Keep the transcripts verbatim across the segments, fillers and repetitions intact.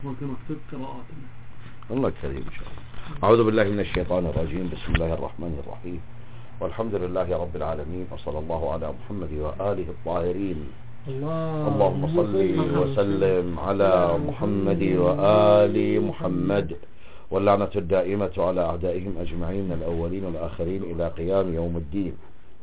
وكما اكتب قراءاتنا. الله كريم إن شاء الله. أعوذ بالله من الشيطان الرجيم. بسم الله الرحمن الرحيم، والحمد لله رب العالمين، وصلى الله على محمد وآله الطاهرين. اللهم صل وسلم على محمد وآل محمد، واللعنة الدائمة على أعدائهم أجمعين من الأولين والآخرين إلى قيام يوم الدين.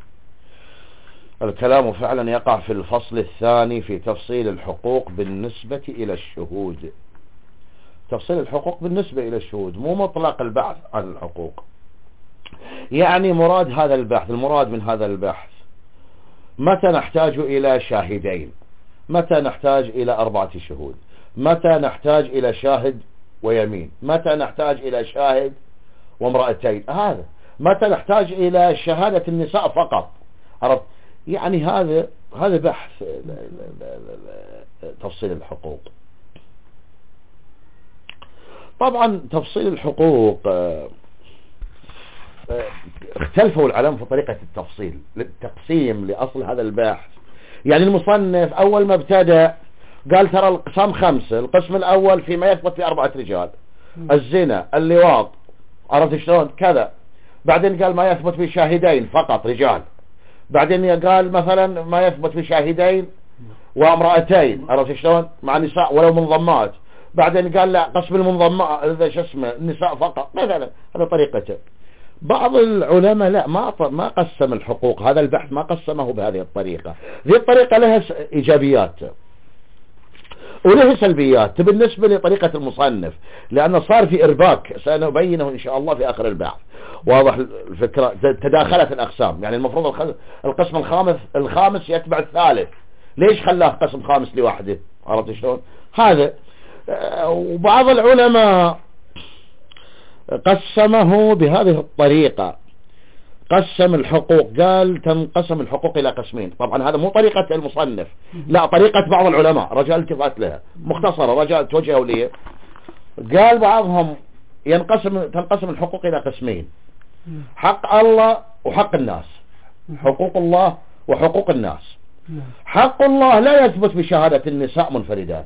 الكلام فعلا يقع في الفصل الثاني في تفصيل الحقوق بالنسبة إلى الشهود. تفصيل الحقوق بالنسبة إلى الشهود، مو مطلق البحث عن الحقوق. يعني مراد هذا البحث، المراد من هذا البحث متى نحتاج إلى شاهدين، متى نحتاج إلى أربعة شهود، متى نحتاج إلى شاهد ويمين، متى نحتاج إلى شاهد وامرأتين، هذا متى نحتاج إلى شهادة النساء فقط. عرفت؟ يعني هذا هذا بحث تفصيل الحقوق. طبعا تفصيل الحقوق اختلفوا العلماء في طريقة التفصيل للتقسيم لأصل هذا البحث. يعني المصنف أول ما ابتدأ قال ترى القسم خمسة. القسم الأول فيما يثبت في أربعة رجال، الزنا، اللواط، عرفت شلون كذا. بعدين قال ما يثبت في شاهدين فقط رجال. بعدين قال مثلا ما يثبت في شاهدين وامرأتين، عرفت شلون، مع نساء ولو منضمات. بعدين قال لا، قسم المنضمات هذا شو اسمه النساء فقط مثلا. هذا طريقته. بعض العلماء لا، ما ما قسم الحقوق، هذا البحث ما قسمه بهذه الطريقة. ذي الطريقة لها إيجابيات وله سلبيات بالنسبة لطريقة المصنف، لأنه صار في إرباك سنبينه إن شاء الله في آخر البحث. واضح الفكرة؟ تداخلت الأقسام. يعني المفروض القسم الخامس الخامس يتبع الثالث، ليش خلاه قسم خامس لوحده؟ عرفت شلون؟ هذا. وبعض العلماء قسمه بهذه الطريقة، قسم الحقوق، قال تنقسم الحقوق إلى قسمين. طبعا هذا مو طريقة المصنف، لا، طريقة بعض العلماء، رجال التفات لها مختصرة، رجال توجهوا لي. قال بعضهم ينقسم تنقسم الحقوق إلى قسمين: حق الله وحق الناس، حقوق الله وحقوق الناس. حق الله لا يثبت بشهادة النساء منفردات،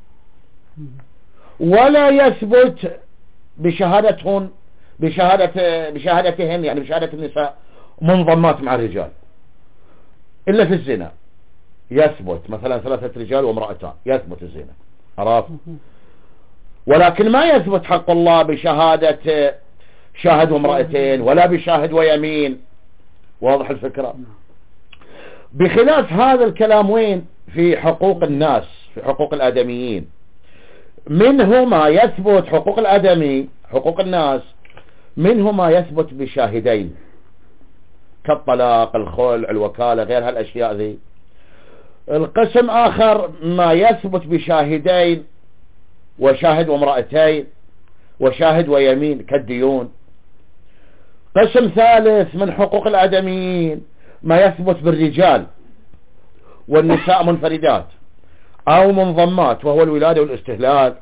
ولا يثبت بشهادتهن بشهادة بشهادتهن يعني بشهادة النساء منضمات مع الرجال، إلا في الزنا يثبت مثلا ثلاثة رجال وامرأتان، يثبت الزنا، عرفت؟ ولكن ما يثبت حق الله بشهادة شاهد وامرأتين ولا بشاهد ويمين. واضح الفكرة؟ بخلاف هذا الكلام وين؟ في حقوق الناس، في حقوق الآدميين. منه ما يثبت حقوق الآدمي، حقوق الناس، منه ما يثبت بشاهدين كالطلاق، الخلع، الوكالة، غير هالأشياء ذي. القسم آخر ما يثبت بشاهدين وشاهد وامرأتين وشاهد ويمين كالديون. قسم ثالث من حقوق الآدميين ما يثبت بالرجال والنساء منفردات أو منضمات، وهو الولادة والاستهلال.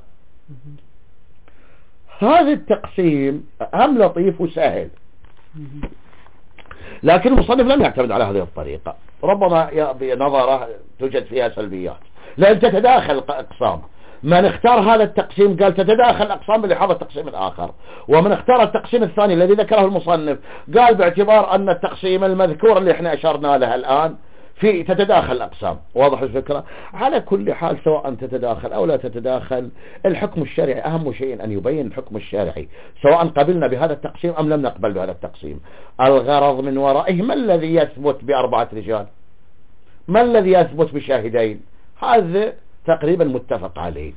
هذا التقسيم هم لطيف وسهل، لكن المصنف لم يعتمد على هذه الطريقة. ربما بنظره توجد فيها سلبيات، لأن تتداخل الأقسام. من اختار هذا التقسيم قال تتداخل الأقسام بلحاظ التقسيم الآخر، ومن اختار التقسيم الثاني الذي ذكره المصنف قال باعتبار أن التقسيم المذكور اللي احنا أشرنا له الآن في تتداخل الأقسام. واضح الفكرة؟ على كل حال سواء تتداخل أو لا تتداخل، الحكم الشرعي أهم شيء أن يبين الحكم الشرعي، سواء قبلنا بهذا التقسيم أم لم نقبل بهذا التقسيم. الغرض من ورائه ما الذي يثبت بأربعة رجال، ما الذي يثبت بشاهدين، هذا تقريبا متفق عليه.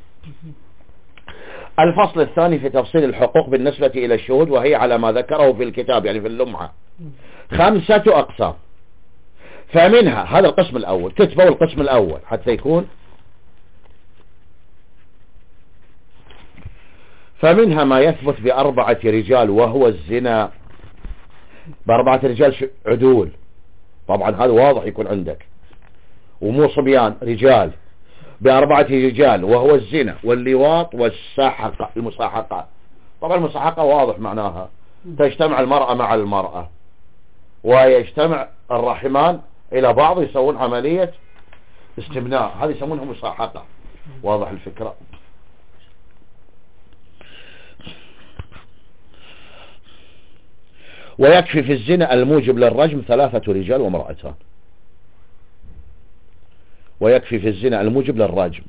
الفصل الثاني في تفصيل الحقوق بالنسبة إلى الشهود، وهي على ما ذكره في الكتاب يعني في اللمعة، خمسة أقسام. فمنها هذا القسم الأول، كتبوا القسم الأول حتى يكون. فمنها ما يثبت بأربعة رجال وهو الزنا، بأربعة رجال عدول، طبعا هذا واضح يكون عندك، ومو صبيان، رجال بأربعة رجال وهو الزنا واللواط والساحقة، المساحقة. طبعا المساحقة واضح معناها تجتمع المرأة مع المرأة ويجتمع الرحمان إلى بعض يسوون عملية استمناء، هذه يسمونها مساحقة. واضح الفكرة؟ ويكفي في الزنا الموجب للرجم ثلاثة رجال وامرأتان. ويكفي في الزنا الموجب للرجم،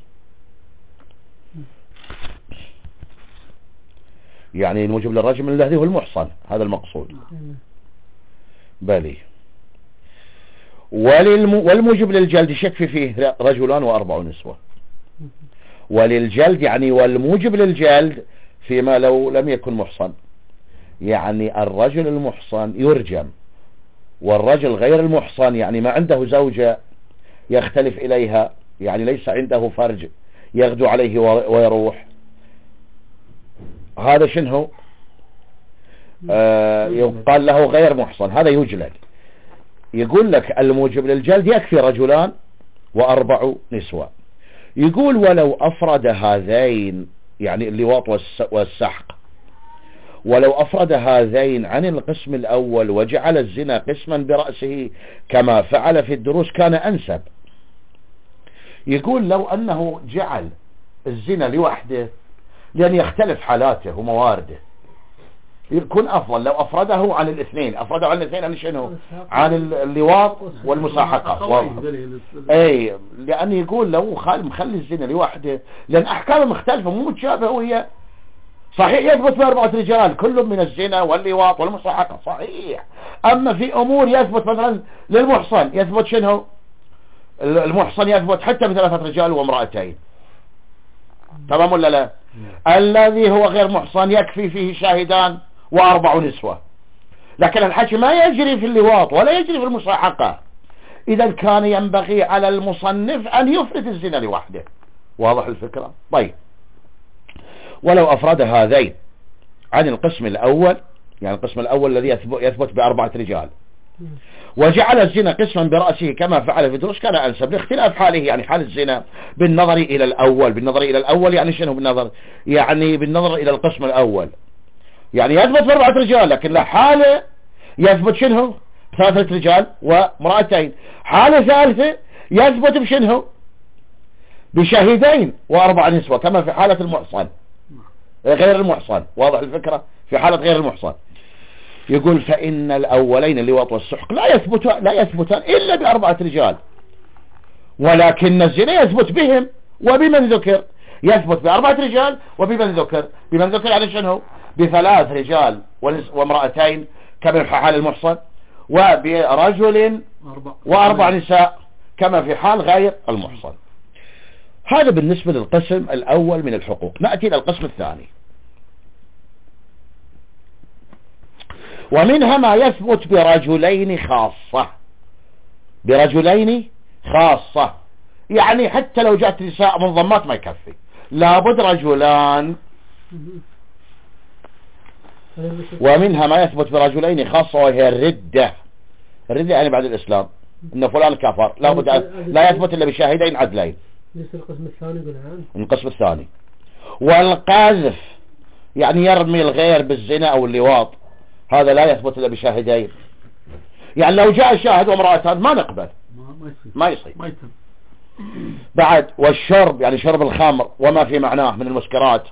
يعني الموجب للرجم الذي هو المحصن، هذا المقصود. بلي. وللم... والموجب للجلد يكفي فيه رجلان وأربع نسوة. وللجلد يعني والموجب للجلد فيما لو لم يكن محصن، يعني الرجل المحصن يرجم، والرجل غير المحصن يعني ما عنده زوجة يختلف إليها، يعني ليس عنده فرج يغدو عليه ويروح، هذا شنو آه يقال له غير محصن، هذا يجلد. يقول لك الموجب للجلد يكفي رجلان وأربع نسوة. يقول ولو أفرد هذين، يعني اللواط والسحق، ولو أفرد هذين عن القسم الأول وجعل الزنا قسما برأسه كما فعل في الدروس كان أنسب. يقول لو أنه جعل الزنا لوحده لأن يختلف حالاته وموارده يكون أفضل لو أفرده عن الاثنين. أفرده عن الاثنين عن شنو؟ عن اللواط والمساحقة. أي لأن يقول لو مخلي الزنا لوحده لأن أحكامه مختلفة مو متشابهة، وهي صحيح يثبت في أربعة رجال كل من الزنا واللواط والمساحقة صحيح، أما في أمور يثبت مثلا للمحصن يثبت شنو؟ المحصن يثبت حتى بثلاثة رجال وامرأتين، تمام ولا لا؟ الذي هو غير محصن يكفي فيه شاهدان وأربع نسوة. لكن الحكي ما يجري في اللواط ولا يجري في المساحقة، إذا كان ينبغي على المصنف أن يفرد الزنا لوحده. واضح الفكرة؟ طيب ولو أفرد هذين عن القسم الأول، يعني القسم الأول الذي يثبت بأربعة رجال، وجعل الزنا قسما برأسه كما فعل في الدروس كان أنسب لاختلاف حاله، يعني حال الزنا بالنظر إلى الأول. بالنظر إلى الأول يعني شنو بالنظر؟ يعني بالنظر إلى القسم الأول، يعني يثبت بأربعة رجال لكن لا حاله يثبت شنو؟ ثلاثة رجال وامرأتين. حالة ثالثة يثبت بشنو؟ بشهيدين وأربع نسوة كما في حالة المحصن غير المحصن. واضح الفكرة؟ في حالة غير المحصن يقول فإن الأولين اللواط والسحق لا يثبتان لا يثبتان إلا بأربعة رجال، ولكن الزنا يثبت بهم وبمن ذكر، يثبت بأربعة رجال وبمن ذكر. بمن ذكر على شنو؟ بثلاث رجال وامرأتين كما في حال المحصن، وبرجل وأربع نساء كما في حال غير المحصن. هذا بالنسبة للقسم الأول من الحقوق. نأتي إلى القسم الثاني، ومنها ما يثبت برجلين خاصة. برجلين خاصة يعني حتى لو جاءت نساء منضمات ما يكفي، لابد رجلان. ومنها ما يثبت برجلين خاصة وهي الردة. الردة يعني بعد الإسلام إن فلان كفر، لابد لا يثبت إلا بشاهدين عدلين. القسم الثاني بالعام. القسم الثاني والقذف يعني يرمي الغير بالزنا أو اللواط، هذا لا يثبت إلا بشاهدين. يعني لو جاء شاهد وامرأتان ما نقبل، ما يصير ما يتم. بعد والشرب يعني شرب الخمر وما في معناه من المسكرات.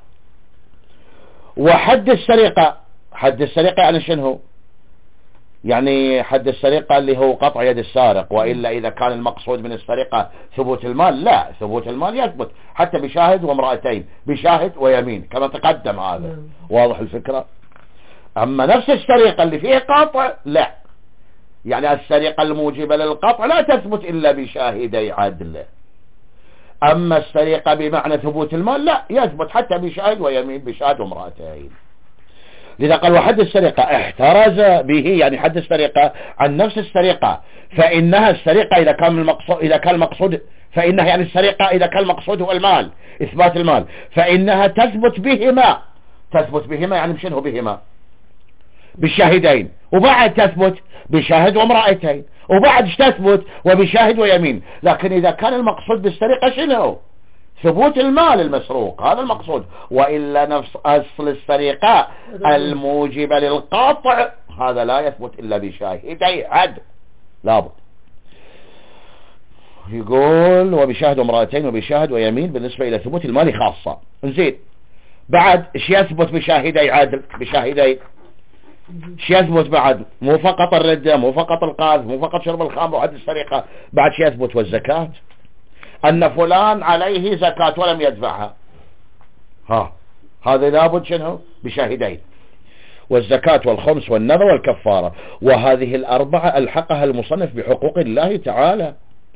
وحد السرقة. حد السرقة يعني شنو؟ يعني حد السرقة اللي هو قطع يد السارق، وإلا إذا كان المقصود من السرقة ثبوت المال، لا، ثبوت المال يثبت حتى بشاهد وامرأتين، بشاهد ويمين كما تقدم هذا. واضح الفكرة؟ أما نفس السرقة اللي فيه قطع لا، يعني السرقة الموجبة للقطع لا تثبت إلا بشاهدي عدل. أما السرقة بمعنى ثبوت المال لا، يثبت حتى بشاهد ويمين، بشاهد وامرأتين. لذا قال وحد السرقة احترز به، يعني حد السرقة عن نفس السرقة، فإنها السرقة إذا كان المقصود إذا كان المقصود فإنها يعني السرقة إذا كان المقصود هو المال، إثبات المال، فإنها تثبت بهما. تثبت بهما يعني بشنو بهما؟ بالشاهدين، وبعد تثبت بشاهد وامرأتين، وبعد تثبت وبشاهد ويمين. لكن إذا كان المقصود بالسرقة شنو؟ ثبوت المال المسروق، هذا المقصود، وإلا نفس أصل السرقة الموجبة للقطع هذا لا يثبت إلا بشاهدي عدل لابد. يقول وبشاهد وامرأتين وبشاهد ويمين بالنسبة إلى ثبوت المال خاصة. نزيد بعد ايش يثبت بشاهدي عدل؟ بشاهدي شي يثبت بعد؟ مو فقط الردة، مو فقط القاذف، مو فقط شرب الخمر وحد السرقة، بعد شي يثبت؟ والزكاة، أن فلان عليه زكاة ولم يدفعها، ها هذا لابد شنو؟ بشاهدين، والزكاة والخمس والنذر والكفارة، وهذه الأربعة ألحقها المصنف بحقوق الله تعالى،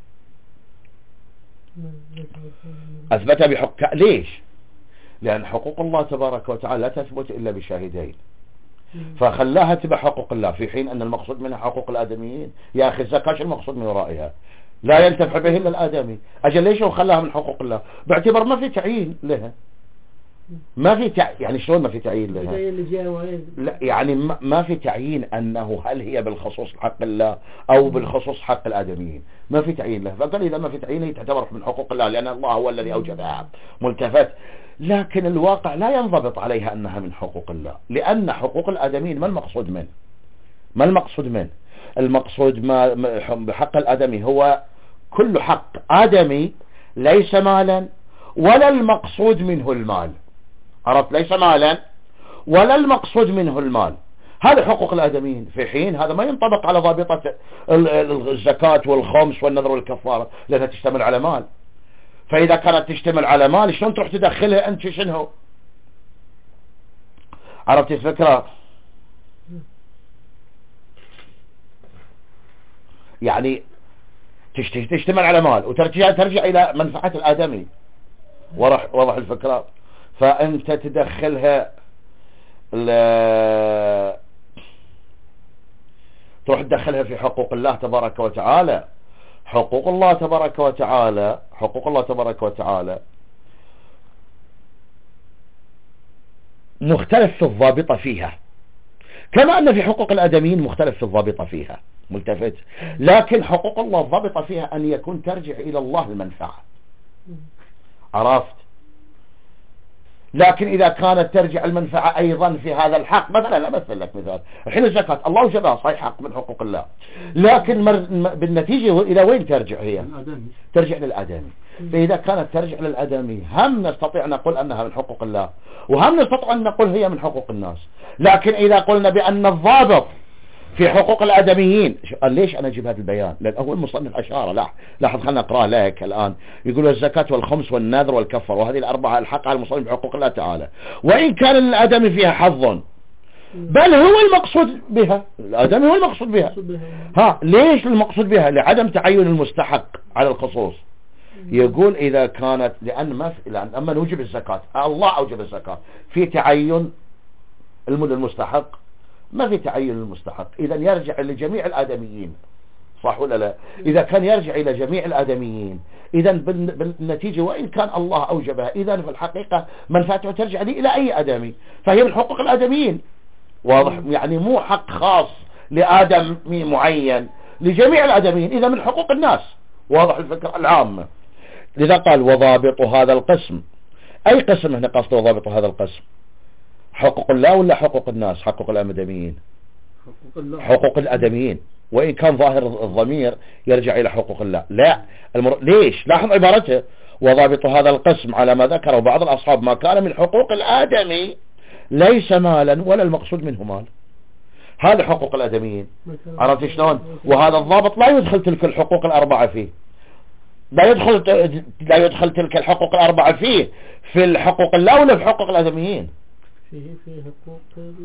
أثبتها بحق. ليش؟ لأن حقوق الله تبارك وتعالى لا تثبت إلا بشاهدين، فخلاها تبع حقوق الله، في حين أن المقصود منها حقوق الآدميين. يا أخي الزكاة المقصود من ورائها؟ لا ينتفع به إلا الآدمي. أجل ليش هو خلاها من حقوق الله؟ باعتبار ما في تعيين لها، ما في تع... يعني شلون ما في تعيين لها؟ لا يعني ما... ما في تعيين أنه هل هي بالخصوص حق الله أو بالخصوص حق الآدميين، ما في تعيين لها. فقال إذا ما في تعيين هي تعتبر من حقوق الله لأن الله هو الذي أوجدها، ملتفت. لكن الواقع لا ينضبط عليها أنها من حقوق الله، لأن حقوق الآدميين ما المقصود منه؟ ما المقصود منه؟ المقصود ما بحق الآدمي هو كل حق آدمي ليس مالا ولا المقصود منه المال، عرفت؟ ليس مالا ولا المقصود منه المال، هذا حقوق الآدميين. في حين هذا ما ينطبق على ضابطة الزكاة والخمس والنذر والكفارة لأنها تشتمل على مال. فإذا كانت تشتمل على مال شلون تروح تدخلها أنت شنو؟ عرفت الفكرة؟ يعني تشتمل على مال وترجع ترجع إلى منفعة الآدمي، واضح الفكرة؟ فأنت تدخلها تروح تدخلها في حقوق الله تبارك وتعالى. حقوق الله تبارك وتعالى حقوق الله تبارك وتعالى مختلف في الضابطة فيها، كما أن في حقوق الآدميين مختلف في الضابطة فيها، ملتفت. لكن حقوق الله الضابطة فيها أن يكون ترجع إلى الله المنفعة، عرفت؟ لكن إذا كانت ترجع المنفعة أيضا في هذا الحق، مثلا لا مثل لك مثال الحين الزكاة الله جبها صحيح حق من حقوق الله، لكن بالنتيجة إلى وين ترجع؟ هي ترجع للآدمي. فإذا كانت ترجع للآدمي هم نستطيع نقول أنها من حقوق الله، وهم نستطيع أن نقول هي من حقوق الناس. لكن إذا قلنا بأن الضابط في حقوق الآدميين، ليش أنا أجيب هذا البيان؟ لأن أول مصنف أشار، لا لاحظ خلنا نقرأ لك الآن، يقول الزكاة والخمس والنذر والكفر، وهذه الأربعة الحقها المصنف بحقوق الله تعالى، وإن كان الآدمي فيها حظ، بل هو المقصود بها، الآدمي هو المقصود بها. ها ليش المقصود بها؟ لعدم تعين المستحق على الخصوص. يقول إذا كانت، لأن ما في، لأن أما نوجب الزكاة الله أوجب الزكاة، في تعين المستحق؟ ما في تعين المستحق، إذا يرجع لجميع الآدميين، صح ولا لا؟ إذا كان يرجع إلى جميع الآدميين، إذا بالنتيجة وإن كان الله أوجبها، إذا في الحقيقة منفعته ترجع لي إلى أي آدمي، فهي من حقوق الآدميين، واضح؟ يعني مو حق خاص لآدمي معين، لجميع الآدميين، إذا من حقوق الناس، واضح الفكرة العامة. لذا قال وضابط هذا القسم. أي قسم هنا قصده وضابط هذا القسم؟ حقوق الله ولا حقوق الناس؟ حقوق الآدميين، حقوق الله، حقوق الآدميين، وإن كان ظاهر الضمير يرجع إلى حقوق الله. لا المر... ليش؟ لاحظ عبارته وضابط هذا القسم على ما ذكره بعض الأصحاب ما كان من حقوق الآدمي ليس مالا ولا المقصود منه مال، هذا حقوق الآدميين، عرفت شلون؟ وهذا الضابط لا يدخل تلك الحقوق الأربعة فيه، لا يدخل لا يدخل تلك الحقوق الأربعة فيه في الحقوق الله ولا في حقوق الآدميين. فيه في حقوق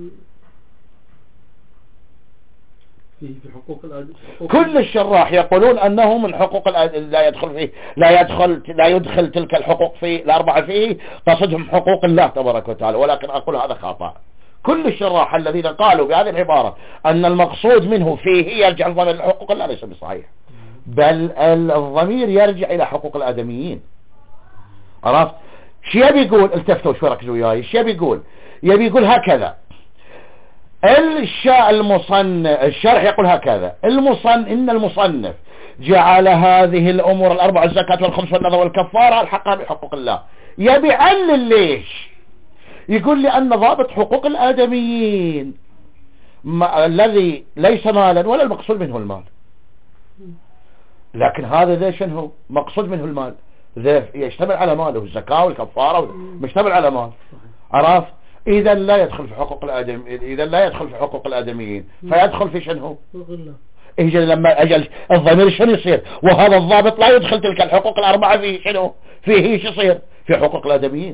فيه في حقوق الآدميين. كل الشراح يقولون أنه من حقوق الآدميين، لا يدخل فيه، لا يدخل لا يدخل تلك الحقوق فيه الأربعة فيه، قصدهم حقوق الله تبارك وتعالى، ولكن أقول هذا خطأ. كل الشراح الذين قالوا بهذه العبارة أن المقصود منه فيه يرجع الضمير إلى حقوق الله ليس بصحيح، بل الضمير يرجع إلى حقوق الآدميين، عرفت؟ شو يبي يقول؟ التفتوا شوي ركزوا وياي. شو يبي يقول؟ يبي يقول هكذا الشاء المصنف، الشرح يقول هكذا المصنف إن المصنف جعل هذه الأمور الأربع الزكاة والخمس والنذر والكفارة الحقها بحقوق الله. يبي علل ليش؟ يقول لأن ضابط حقوق الآدميين الذي ليس مالا ولا المقصود منه المال، لكن هذا ذا شنو مقصود منه المال، ذا يشتمل على ماله، الزكاة والكفارة مشتمل على مال، عرفت؟ إذا لا يدخل في حقوق الآدم إذا لا يدخل في حقوق الآدميين فيدخل في شنو؟ إذا لما أجل الضمير شنو يصير؟ وهذا الضابط لا يدخل تلك الحقوق الأربعة فيه شنو؟ فيه ايش يصير؟ في حقوق الآدميين،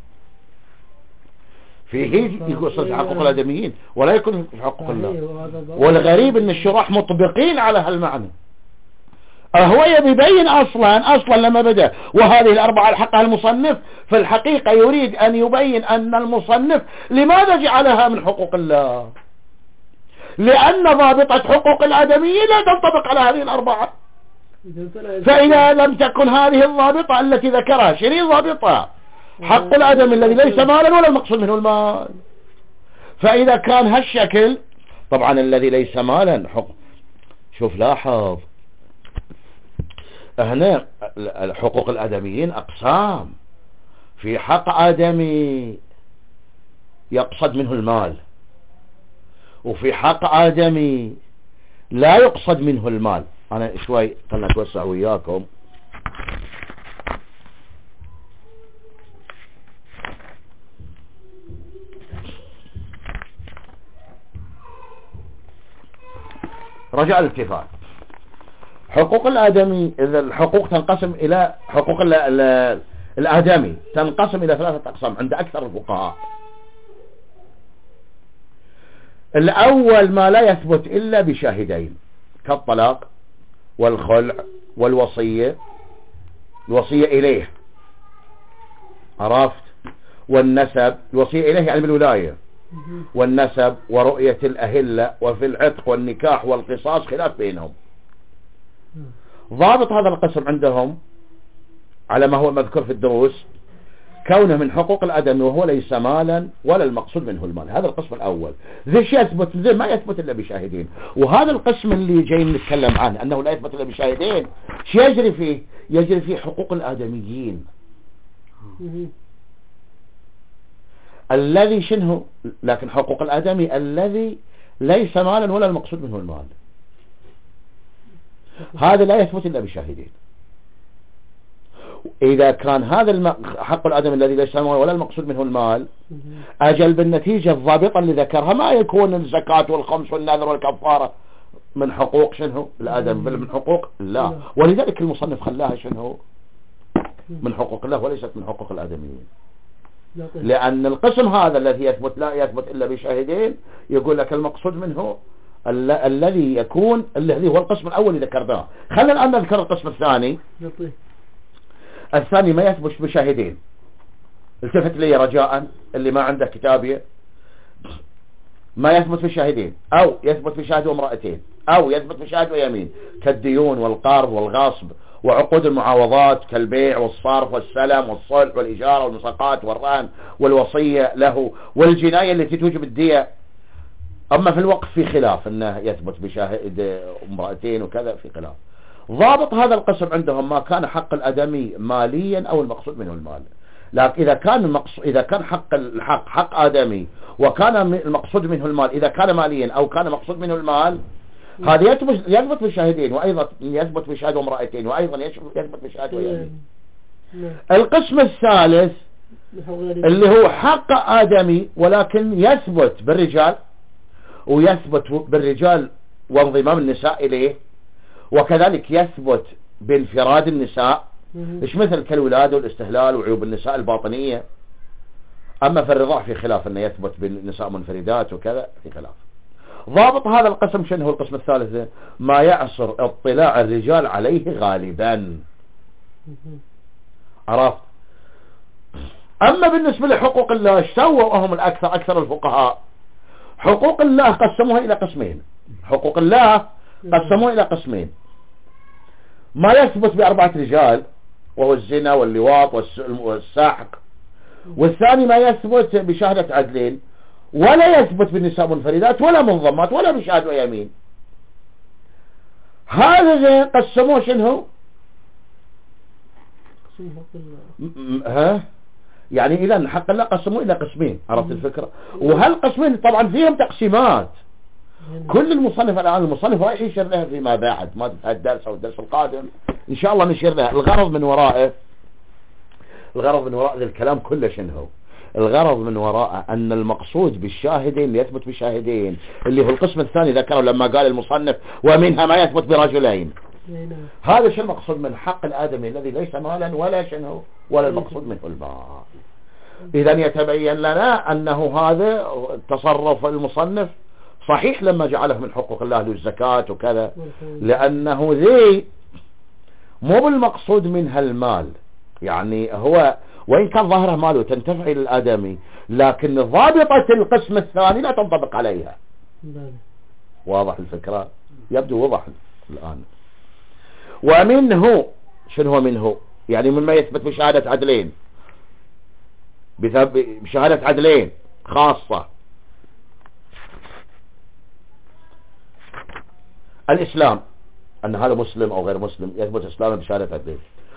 فيه يقصد في حقوق الآدميين ولا يكون في حقوق الله. والغريب ان الشراح مطبقين على هالمعنى. هو يبي يبين اصلا اصلا لما بدأ وهذه الاربعة الحقها المصنف في الحقيقة يريد ان يبين ان المصنف لماذا جعلها من حقوق الله، لان ضابطة حقوق الآدميين لا تنطبق على هذه الاربعة. فاذا لم تكن هذه الضابطة التي ذكرها شنو ضابطة؟ حق الآدمي الذي ليس مالا ولا المقصود منه المال. فاذا كان هالشكل طبعا الذي ليس مالا حق. شوف لاحظ هنا حقوق الآدميين أقسام، في حق آدمي يقصد منه المال، وفي حق آدمي لا يقصد منه المال. أنا شوي خلنا نتوسع وياكم. رجع الالتفات. حقوق الآدمي إذا الحقوق تنقسم إلى حقوق ال ال الآدمي تنقسم إلى ثلاثة أقسام عند أكثر الفقهاء. الأول ما لا يثبت إلا بشاهدين كالطلاق والخلع والوصية، الوصية إليه عرفت، والنسب، الوصية إليه يعني بالولاية، والنسب ورؤية الأهلة، وفي العتق والنكاح والقصاص خلاف بينهم. ضابط هذا القسم عندهم على ما هو مذكور في الدروس كونه من حقوق الآدمي وهو ليس مالا ولا المقصود منه المال. هذا القسم الأول ذي شيء يثبت ذي ما يثبت إلا بشاهدين. وهذا القسم اللي جاي نتكلم عنه أنه لا يثبت إلا بشاهدين شو يجري فيه؟ يجري فيه حقوق الآدميين الذي شنه، لكن حقوق الآدمي الذي ليس مالا ولا المقصود منه المال هذا لا يثبت إلا بشاهدين. إذا كان هذا الم... حق الآدمي الذي ليس مالا ولا المقصود منه المال أجل بالنتيجة الضابطة اللي ذكرها ما يكون الزكاة والخمس والنذر والكفارة من حقوق شنه الآدم بل من حقوق الله. ولذلك المصنف خلاها شنه من حقوق الله وليست من حقوق الآدميين، لأن القسم هذا الذي يثبت لا يثبت إلا بشاهدين يقول لك المقصود منه ال الذي يكون الذي هو القسم الأول اللي ذكرناه. خلينا الآن نذكر القسم الثاني. الثاني ما يثبت بشاهدين. التفت لي رجاء اللي ما عنده كتابية. ما يثبت بشاهدين أو يثبت بشاهد وامرأتين أو يثبت بشاهد ويمين كالديون والقرض والغصب وعقود المعاوضات كالبيع والصرف والسلم والصلح والإجارة والمساقات والرهن والوصية له والجناية التي توجب الدية. أما في الوقف في خلاف أنه يثبت بشاهد امرأتين وكذا في خلاف. ضابط هذا القسم عندهم ما كان حق الآدمي ماليا أو المقصود منه المال. لكن إذا كان المقصود إذا كان حق الحق حق آدمي وكان المقصود منه المال إذا كان ماليا أو كان مقصود منه المال هذا يثبت يثبت بشاهدين وأيضا يثبت بشهادة امرأتين وأيضا يثبت بشهادة ويمين. القسم الثالث اللي هو حق آدمي ولكن يثبت بالرجال ويثبت بالرجال وانضمام النساء إليه وكذلك يثبت بانفراد النساء إيش مثل كالولادة والاستهلال وعيوب النساء الباطنية. أما في الرضاع في خلاف أنه يثبت بالنساء منفردات وكذا في خلاف. ضابط هذا القسم شنو هو القسم الثالث؟ ما يعصر اطلاع الرجال عليه غالبا عرفت. أما بالنسبة لحقوق الله ايش سووا وهم الأكثر أكثر الفقهاء؟ حقوق الله قسموها إلى قسمين. حقوق الله قسموها إلى قسمين. ما يثبت بأربعة رجال وهو الزنا واللواط والسحق، والثاني ما يثبت بشهادة عدلين ولا يثبت بالنساء منفردات ولا منضمات ولا بشهادة ويمين. هذا قسموه شنو ها يعني إذا حق الله قسموه إلى قسمين. عرفت الفكرة؟ وهالقسمين طبعا فيهم تقسيمات كل المصنف الآن المصنف رايح يشير لها فيما بعد ما الدرس أو الدرس القادم إن شاء الله نشير لها. الغرض من ورائه الغرض من وراء الكلام كله شنو؟ الغرض من وراءه أن المقصود بالشاهدين يثبت بالشاهدين اللي هو القسم الثاني ذكره لما قال المصنف ومنها ما يثبت برجلين. هذا شو المقصود من حق الآدمي الذي ليس مالا ولا شنو ولا المقصود منه المال. إذا يتبين لنا أنه هذا تصرف المصنف صحيح لما جعله من حقوق الله للزكاة وكذا، لأنه ذي مو بالمقصود منها المال، يعني هو وإن كان ظاهره ماله تنتفع إلى الآدمي لكن ضابطة القسم الثاني لا تنطبق عليها. واضح الفكرة؟ يبدو وضح الآن. ومنه شنو هو منه؟ يعني مما يثبت بشهادة عدلين، بشهادة عدلين خاصة. الإسلام أن هذا مسلم أو غير مسلم يثبت إسلامه بشهادة عدلين.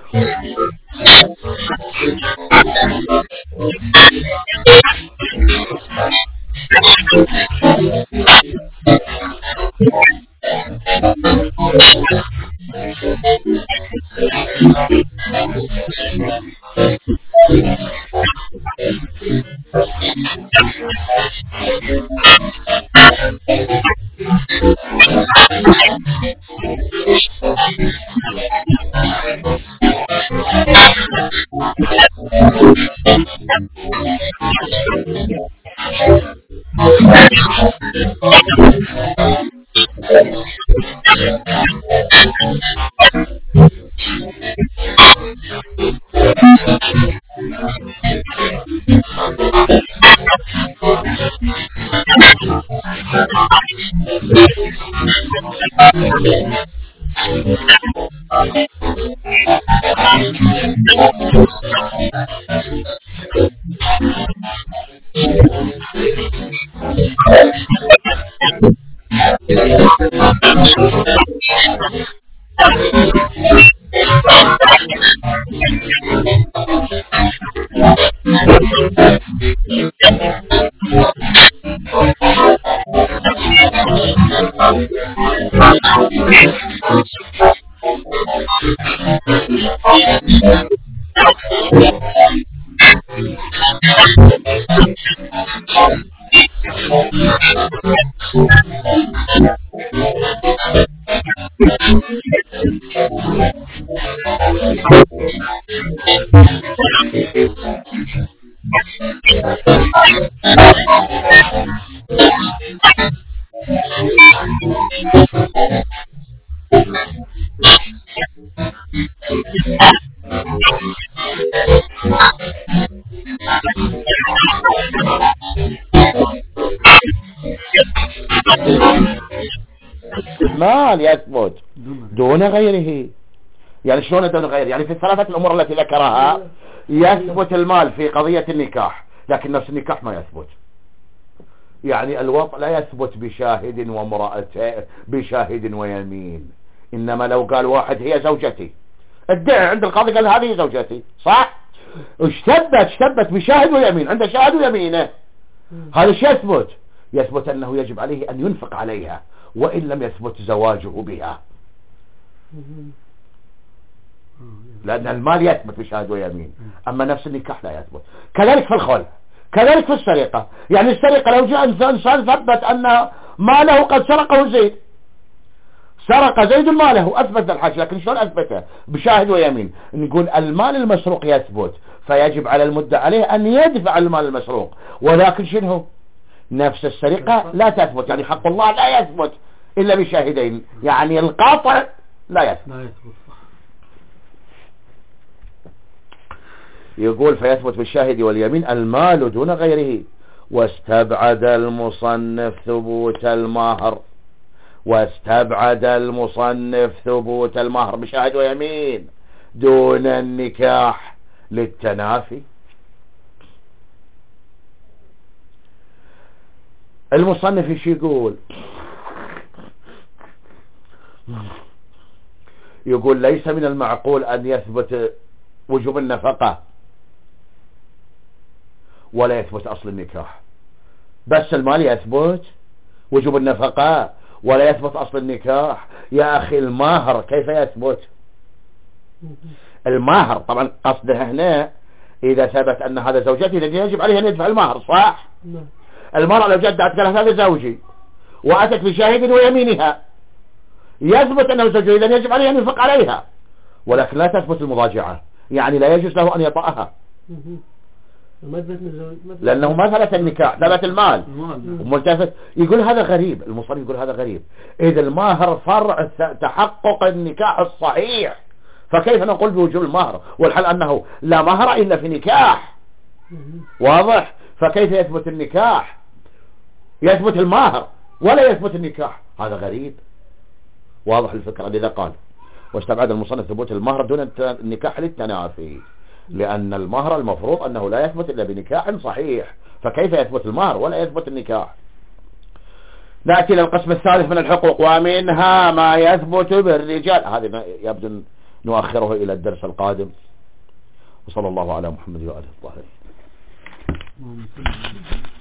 مال يثبت دون غيره. يعني شلون دون غيره؟ يعني في الثلاثة الأمور التي ذكرها يثبت المال في قضية النكاح، لكن نفس النكاح ما يثبت. يعني الوطء لا يثبت بشاهد وامرأتين بشاهد ويمين، إنما لو قال واحد هي زوجتي ادعي عند القاضي قال هذه زوجتي صح، اشتبت اشتبت بشاهد ويمين عند شاهد ويمينه، هذا شو يثبت؟ يثبت أنه يجب عليه أن ينفق عليها وإن لم يثبت زواجه بها، لأن المال يثبت بشهادة ويمين، أما نفس النكاح لا يثبت. كذلك في الخلع، كذلك في السرقة. يعني السرقة لو جاء إنسان ثبت أن ماله قد سرقه زيد، سرق زيد ماله، أثبت الحاج، لكن شلون أثبته؟ بشاهد ويمين. نقول المال المسروق يثبت، فيجب على المدعي عليه أن يدفع المال المسروق، ولكن شنو؟ نفس السرقة لا تثبت، يعني حق الله لا يثبت إلا بشاهدين، يعني القاطع لا يثبت. يقول فيثبت بالشاهد واليمين المال دون غيره. واستبعد المصنف ثبوت المهر، واستبعد المصنف ثبوت المهر بشاهد ويمين دون النكاح للتنافي. المصنف ايش يقول؟ يقول ليس من المعقول أن يثبت وجوب النفقة ولا يثبت أصل النكاح، بس المال يثبت وجوب النفقة ولا يثبت أصل النكاح. يا أخي المهر كيف يثبت؟ المهر طبعا قصده هنا إذا ثبت أن هذا زوجتي يجب عليه أن يدفع المهر، صح؟ نعم. المرأة لو جدت قالت هذا زوجي وأتت بشاهد ويمينها يثبت أنه زوجي، إذن يجب عليه أن ينفق عليها، ولكن لا تثبت المضاجعة، يعني لا يجوز له أن يطأها لأنه ما ثبت النكاح، ثبت المال وملتفت. يقول هذا غريب، المصنف يقول هذا غريب، إذا المهر فرع تحقق النكاح الصحيح، فكيف نقول بوجوب المهر والحال أنه لا مهر إلا في نكاح؟ واضح؟ فكيف يثبت النكاح؟ يثبت المهر ولا يثبت النكاح، هذا غريب. واضح الفكرة؟ لذا قال واستبعد المصنف ثبوت المهر دون النكاح للتنافي، لأن المهر المفروض أنه لا يثبت إلا بنكاح صحيح، فكيف يثبت المهر ولا يثبت النكاح؟ نأتي للقسم الثالث من الحقوق، ومنها ما يثبت بالرجال. هذه يبدو نؤخره إلى الدرس القادم. وصلى الله على محمد وآله الطاهرين.